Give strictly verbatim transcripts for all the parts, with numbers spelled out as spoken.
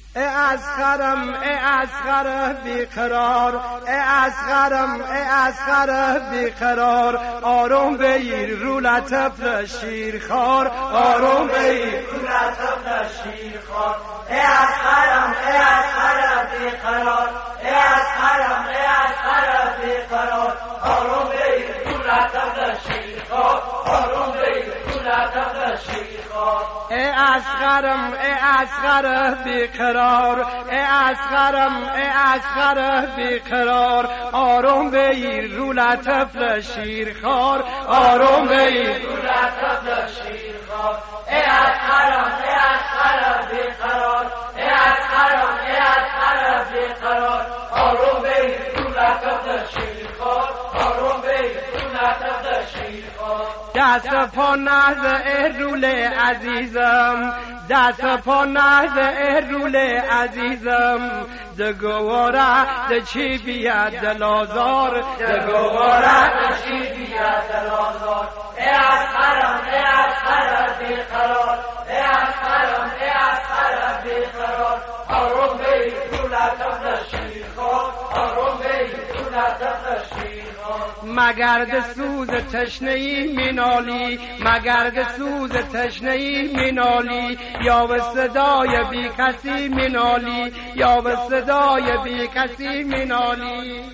ای اصغرم ای اصغر بیقرار، ای اصغرم ای اصغر بیقرار، آروم بگیر رو لطف شیرخوار، آروم بگیر رو لطف شیرخوار. ای اصغرم ای اصغر بیقرار، ای اصغرم ای اصغر بیقرار، آروم بگیر رو لطف شیرخوار، آروم بگیر رو لطف شیرخوار. ای اصغرم ای اصغر بیقرار، ای اصغرم ای اصغر بیقرار، آروم بگیر رو لطف شیرخوار، آروم بگیر رو لطف شیرخوار. ای اصغرم ای اصغر بیقرار، ای اصغرم ای اصغر بیقرار، آروم بگیر رو لطف شیرخوار، آروم بگیر رو لطف شیرخوار. دست پا نهز رول عزیزم، دست پا نهز رول عزیزم، دگواره ده چی بیاد دلازار، دگواره ده چی بیاد دلازار. ای اصغرم ای اصغر بیقرار، ای اصغرم ای اصغر بیقرار، آروم بگیر رو لطف شیرخوار، آروم بگیر رو لطف شیرخوار. مگرد سوز تشنه‌ای مینالی، مگرد سوز تشنه‌ای مینالی، یا به صدای بی کسی مینالی، یا به صدای بی کسی مینالی.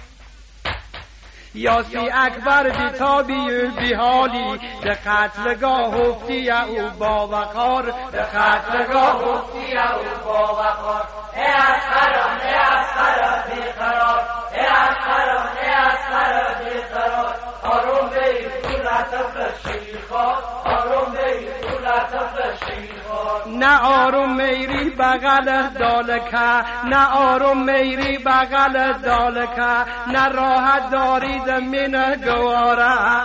یاسی اکبر بی تابی بی حالی، به قتلگاه افتی او با وقار، به قتلگاه افتی او با وقار. ای اصغرم ای اصغر بیقرار، ای اصغرم ای اصغر بیقرار، آروم بگیر رو لطف شیرخوار، آروم بگیر رو لطف شیرخوار. نه آروم میری بغل دالکه، نه آروم میری بغل دالکه، نه راحت دارید من گواره.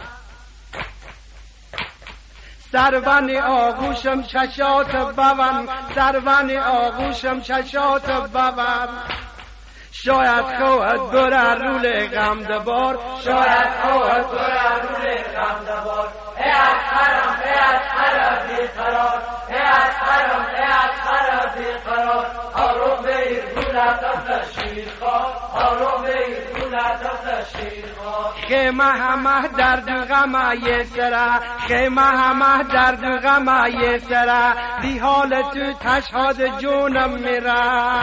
سرون آغوشم چشات بون، سرون آغوشم چشات بون، شاید خواهد بر رول غم دبار، شاید خواهد بر رول غم دبار. ای اصغرم ای اصغر بیقرار، ای اصغرم ای اصغر بیقرار، آروم بگیر رو لطف شیرخوار، آروم بگیر رو لطف شیرخوار. خیمه همه درد و غم یه سره، خیمه همه درد و غم یه سره، بی حال تو تشهاد جونم میره،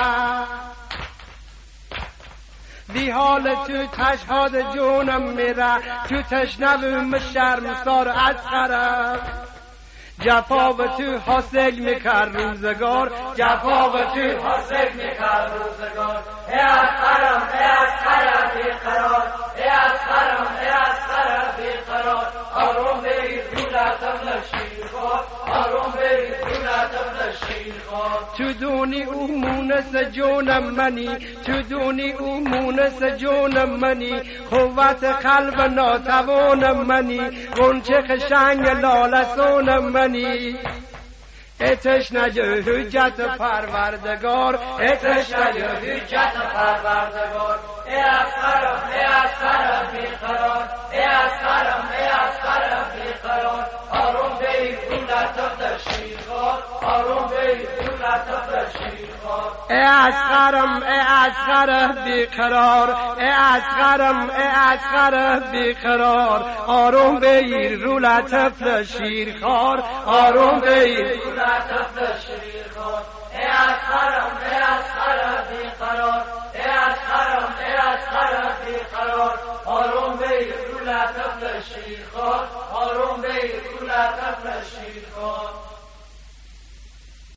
بی حال تو تشهاد جونم میره، تو تشنوم شرمسار اصغرم، جفا به تو حاصل میکر روزگار، جفا به تو حاصل میکر روزگار. ای اصغرم ای اصغر بیقرار، ای اصغرم ای اصغر بیقرار، آروم بگیر رو لطف شیرخوار، آروم بگیر رو لطف شیرخوار. تو دونی او مونس جونم منی، تو دونی او مونس جونم منی، قوت قلب ناتوانم منی، غنچه قشنگ لالسونم منی. ای تشنه حجت پروردگار، ای تشنه حجت پروردگار. ای اصغرم ای اصغر بیقرار، ای اصغرم ای اصغر بیقرار، آروم بگیر رو لطف شیرخوار، آروم بگیر رو لطف شیرخوار. ای اصغرم ای اصغر بیقرار، ای اصغرم ای اصغر بیقرار، آروم بگیر رو لطف شیرخوار، آروم بگیر رو لطف شیرخوار. ای اصغرم ای اصغر بیقرار، ای اصغرم ای اصغر بیقرار، آروم بگیر رو لطف شیرخوار، آروم بگیر رو لطف شیرخوار.